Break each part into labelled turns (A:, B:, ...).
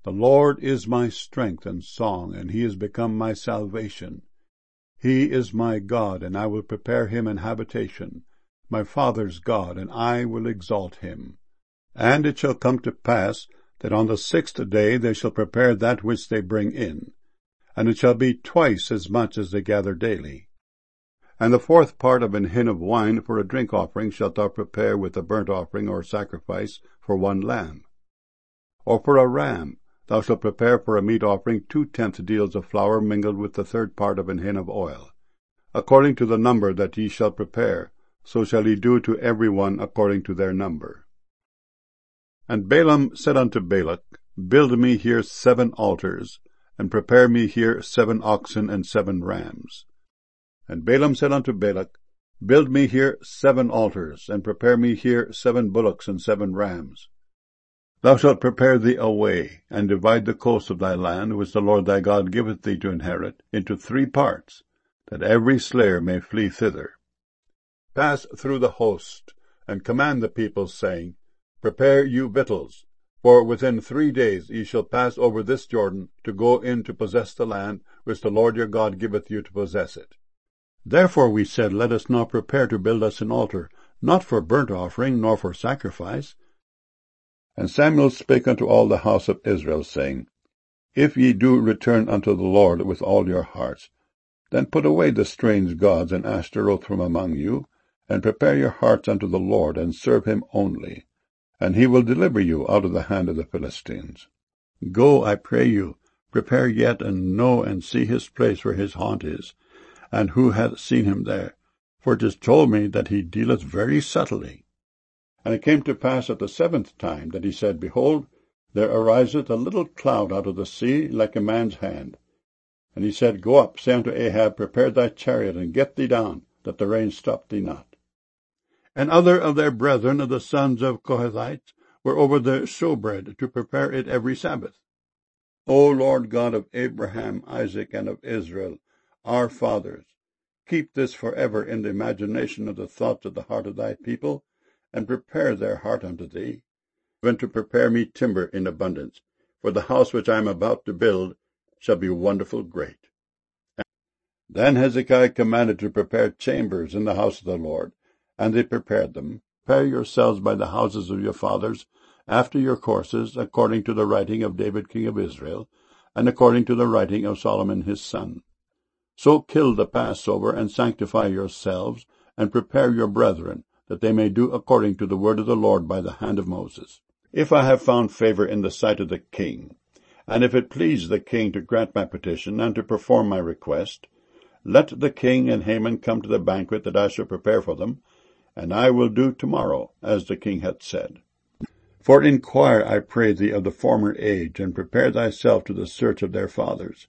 A: The Lord is my strength and song, and he is become my salvation. He is my God, and I will prepare him an habitation, my father's God, and I will exalt him. And it shall come to pass, that on the 6th day they shall prepare that which they bring in, and it shall be twice as much as they gather daily. And the 4th part of an hin of wine for a drink offering shalt thou prepare with a burnt offering or sacrifice for 1 lamb. Or for a ram thou shalt prepare for a meat offering 2/10 deals of flour mingled with the 3rd part of an hin of oil. According to the number that ye shall prepare, so shall ye do to every one according to their number. And Balaam said unto Balak, Build me here 7 altars, and prepare me here 7 oxen and 7 rams. And Balaam said unto Balak, Build me here 7 altars, and prepare me here 7 bullocks and 7 rams. Thou shalt prepare thee a way, and divide the coast of thy land, which the Lord thy God giveth thee to inherit, into 3 parts, that every slayer may flee thither. Pass through the host, and command the people, saying, Prepare you victuals, for within 3 days ye shall pass over this Jordan, to go in to possess the land, which the Lord your God giveth you to possess it. Therefore we said, Let us now prepare to build us an altar, not for burnt offering, nor for sacrifice. And Samuel spake unto all the house of Israel, saying, If ye do return unto the Lord with all your hearts, then put away the strange gods and Ashtaroth from among you, and prepare your hearts unto the Lord, and serve him only, and he will deliver you out of the hand of the Philistines. Go, I pray you, prepare yet, and know and see his place where his haunt is, and who hath seen him there, for it is told me that he dealeth very subtly. And it came to pass at the 7th time that he said, Behold, there ariseth a little cloud out of the sea, like a man's hand. And he said, Go up, say unto Ahab, Prepare thy chariot, and get thee down, that the rain stop thee not. And other of their brethren of the sons of Kohathites were over the showbread, to prepare it every Sabbath. O Lord God of Abraham, Isaac, and of Israel, our fathers, keep this forever in the imagination of the thoughts of the heart of thy people, and prepare their heart unto thee, even to prepare me timber in abundance, for the house which I am about to build shall be wonderful great. Then Hezekiah commanded to prepare chambers in the house of the Lord, and they prepared them. Prepare yourselves by the houses of your fathers, after your courses, according to the writing of David king of Israel, and according to the writing of Solomon his son. So kill the Passover, and sanctify yourselves, and prepare your brethren, that they may do according to the word of the Lord by the hand of Moses. If I have found favor in the sight of the king, and if it please the king to grant my petition, and to perform my request, let the king and Haman come to the banquet that I shall prepare for them, and I will do tomorrow, as the king hath said. For inquire, I pray thee, of the former age, and prepare thyself to the search of their fathers.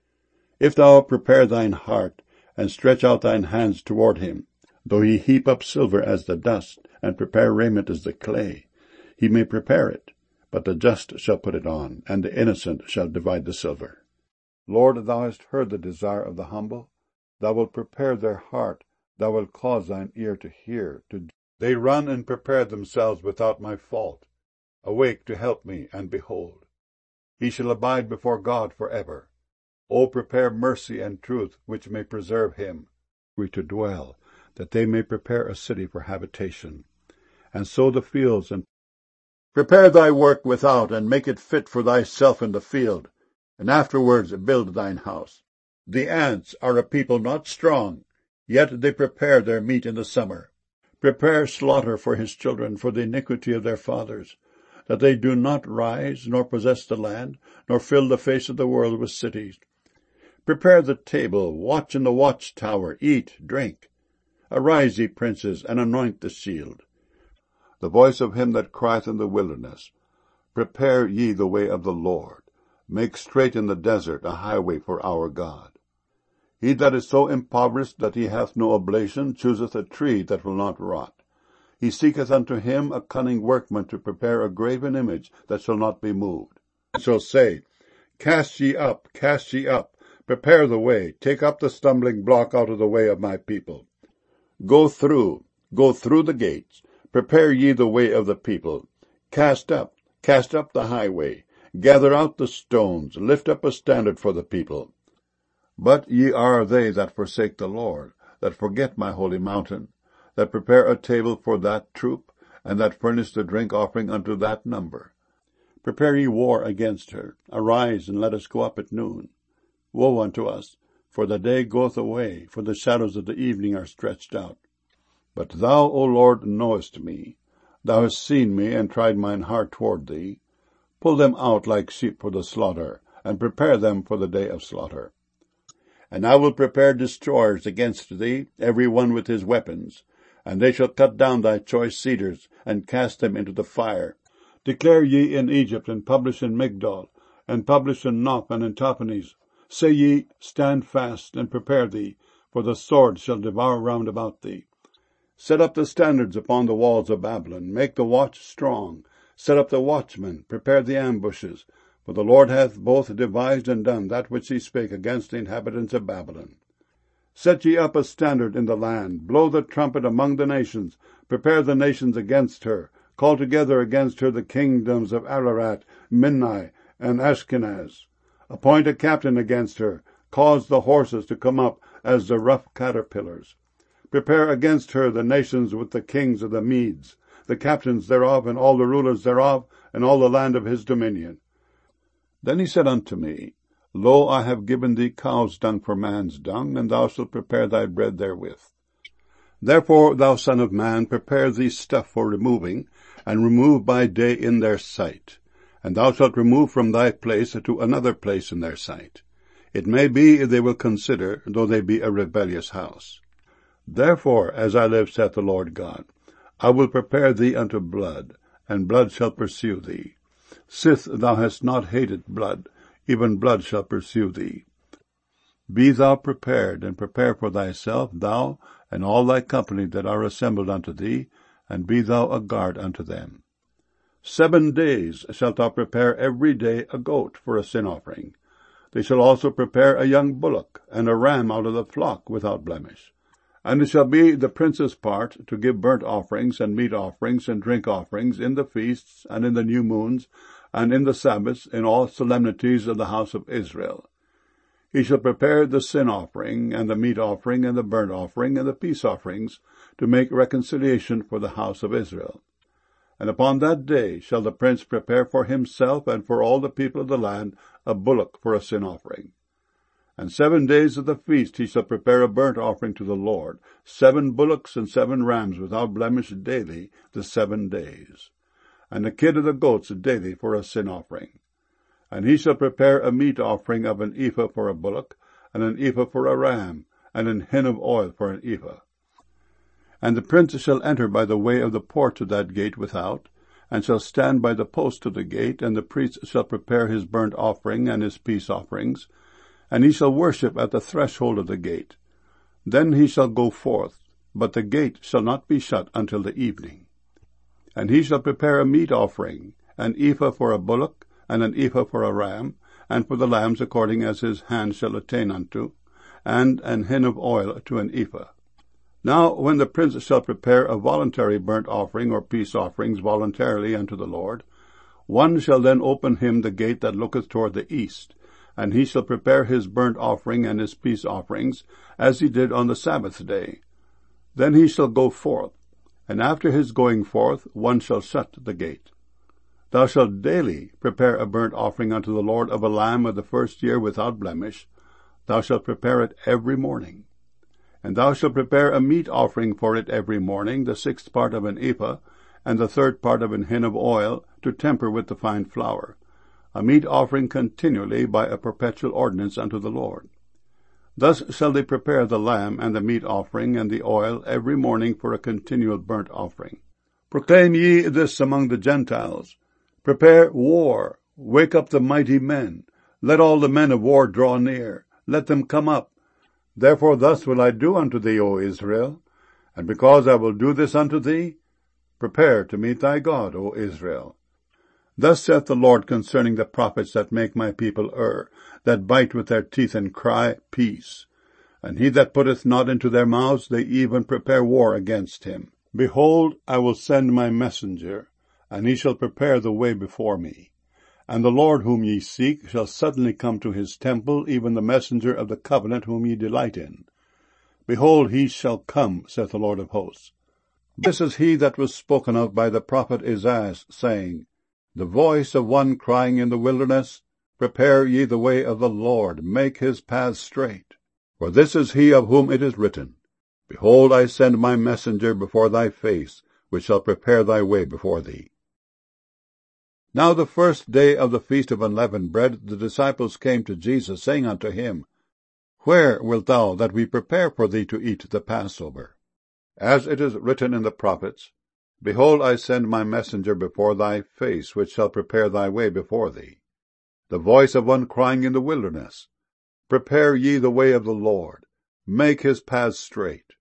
A: If thou prepare thine heart, and stretch out thine hands toward him, though he heap up silver as the dust, and prepare raiment as the clay, he may prepare it, but the just shall put it on, and the innocent shall divide the silver. Lord, thou hast heard the desire of the humble. Thou wilt prepare their heart, thou wilt cause thine ear to hear. They run and prepare themselves without my fault. Awake to help me, and behold, he shall abide before God forever. O prepare mercy and truth, which may preserve him, to dwell, that they may prepare a city for habitation, and sow the fields, and prepare thy work without, and make it fit for thyself in the field, and afterwards build thine house. The ants are a people not strong, yet they prepare their meat in the summer. Prepare slaughter for his children, for the iniquity of their fathers, that they do not rise, nor possess the land, nor fill the face of the world with cities. Prepare the table, watch in the watchtower, eat, drink. Arise, ye princes, and anoint the shield. The voice of him that crieth in the wilderness, Prepare ye the way of the Lord. Make straight in the desert a highway for our God. He that is so impoverished that he hath no oblation chooseth a tree that will not rot. He seeketh unto him a cunning workman to prepare a graven image that shall not be moved. He shall say, Cast ye up, prepare the way, take up the stumbling block out of the way of my people. Go through the gates, prepare ye the way of the people. Cast up the highway, Gather out the stones, lift up a standard for the people. But ye are they that forsake the Lord, that forget my holy mountain, that prepare a table for that troop, and that furnish the drink offering unto that number. Prepare ye war against her. Arise, and let us go up at noon. Woe unto us, for the day goeth away, for the shadows of the evening are stretched out. But thou, O Lord, knowest me. Thou hast seen me, and tried mine heart toward thee. Pull them out like sheep for the slaughter, and prepare them for the day of slaughter. And I will prepare destroyers against thee, every one with his weapons. And they shall cut down thy choice cedars, and cast them into the fire. Declare ye in Egypt, and publish in Migdol, and publish in Noph and in Tahpanhes. Say ye, stand fast, and prepare thee, for the sword shall devour round about thee. Set up the standards upon the walls of Babylon, make the watch strong. Set up the watchmen, prepare the ambushes. For the Lord hath both devised and done that which he spake against the inhabitants of Babylon. Set ye up a standard in the land, blow the trumpet among the nations, prepare the nations against her, call together against her the kingdoms of Ararat, Minnai, and Ashkenaz. Appoint a captain against her, cause the horses to come up as the rough caterpillars. Prepare against her the nations with the kings of the Medes, the captains thereof, and all the rulers thereof, and all the land of his dominion. Then he said unto me, Lo, I have given thee cow's dung for man's dung, and thou shalt prepare thy bread therewith. Therefore, thou son of man, prepare thee stuff for removing, and remove by day in their sight. And thou shalt remove from thy place to another place in their sight. It may be they will consider, though they be a rebellious house. Therefore, as I live, saith the Lord God, I will prepare thee unto blood, and blood shall pursue thee. Sith thou hast not hated blood, even blood shall pursue thee. Be thou prepared, and prepare for thyself, thou and all thy company that are assembled unto thee, and be thou a guard unto them. 7 days shalt thou prepare every day a goat for a sin offering. They shall also prepare a young bullock, and a ram out of the flock without blemish. And it shall be the prince's part to give burnt offerings, and meat offerings, and drink offerings, in the feasts, and in the new moons, and in the Sabbaths, in all solemnities of the house of Israel. He shall prepare the sin offering, and the meat offering, and the burnt offering, and the peace offerings, to make reconciliation for the house of Israel. And upon that day shall the prince prepare for himself and for all the people of the land a bullock for a sin offering. And 7 days of the feast he shall prepare a burnt offering to the Lord, 7 bullocks and 7 rams without blemish daily, the 7 days. And the kid of the goats daily for a sin offering. And he shall prepare a meat offering of an ephah for a bullock, and an ephah for a ram, and an hin of oil for an ephah. And the prince shall enter by the way of the porch of that gate without, and shall stand by the post of the gate, and the priest shall prepare his burnt offering and his peace offerings, and he shall worship at the threshold of the gate. Then he shall go forth, but the gate shall not be shut until the evening. And he shall prepare a meat offering, an ephah for a bullock, and an ephah for a ram, and for the lambs according as his hand shall attain unto, and an hin of oil to an ephah. Now when the prince shall prepare a voluntary burnt offering or peace offerings voluntarily unto the Lord, one shall then open him the gate that looketh toward the east, and he shall prepare his burnt offering and his peace offerings, as he did on the Sabbath day. Then he shall go forth, and after his going forth one shall shut the gate. Thou shalt daily prepare a burnt offering unto the Lord of a lamb of the first year without blemish. Thou shalt prepare it every morning. And thou shalt prepare a meat offering for it every morning, the 6th part of an ephah, and the 3rd part of an hin of oil, to temper with the fine flour, a meat offering continually by a perpetual ordinance unto the Lord. Thus shall they prepare the lamb and the meat offering and the oil every morning for a continual burnt offering. Proclaim ye this among the Gentiles. Prepare war, wake up the mighty men. Let all the men of war draw near. Let them come up. Therefore thus will I do unto thee, O Israel. And because I will do this unto thee, prepare to meet thy God, O Israel. Thus saith the Lord concerning the prophets that make my people err, that bite with their teeth and cry, Peace. And he that putteth not into their mouths, they even prepare war against him. Behold, I will send my messenger, and he shall prepare the way before me. And the Lord whom ye seek shall suddenly come to his temple, even the messenger of the covenant whom ye delight in. Behold, he shall come, saith the Lord of hosts. This is he that was spoken of by the prophet Isaiah, saying, The voice of one crying in the wilderness, Prepare ye the way of the Lord, make his paths straight. For this is he of whom it is written, Behold, I send my messenger before thy face, which shall prepare thy way before thee. Now the first day of the feast of unleavened bread, the disciples came to Jesus, saying unto him, Where wilt thou that we prepare for thee to eat the Passover? As it is written in the prophets, Behold, I send my messenger before thy face, which shall prepare thy way before thee. The voice of one crying in the wilderness, Prepare ye the way of the Lord, make his paths straight.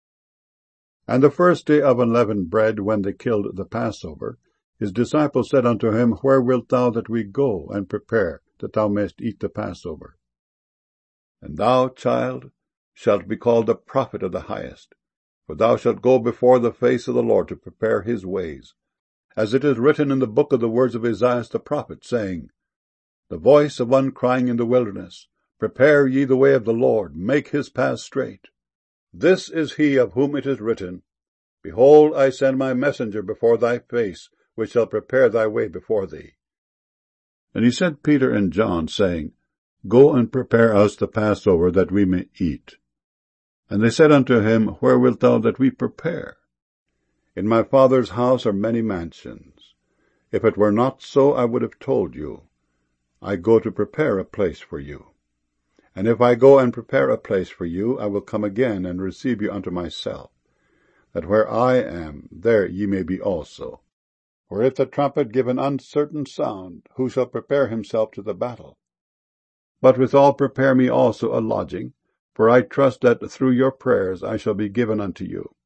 A: And the first day of unleavened bread, when they killed the Passover, his disciples said unto him, Where wilt thou that we go and prepare, that thou mayest eat the Passover? And thou, child, shalt be called the prophet of the highest, for thou shalt go before the face of the Lord to prepare his ways, as it is written in the book of the words of Isaiah the prophet, saying, The voice of one crying in the wilderness, Prepare ye the way of the Lord, make his paths straight. This is he of whom it is written, Behold, I send my messenger before thy face, which shall prepare thy way before thee. And he sent Peter and John, saying, Go and prepare us the Passover, that we may eat. And they said unto him, Where wilt thou that we prepare? In my Father's house are many mansions. If it were not so, I would have told you. I go to prepare a place for you. And if I go and prepare a place for you, I will come again and receive you unto myself, that where I am, there ye may be also. For if the trumpet give an uncertain sound, who shall prepare himself to the battle? But withal prepare me also a lodging, for I trust that through your prayers I shall be given unto you.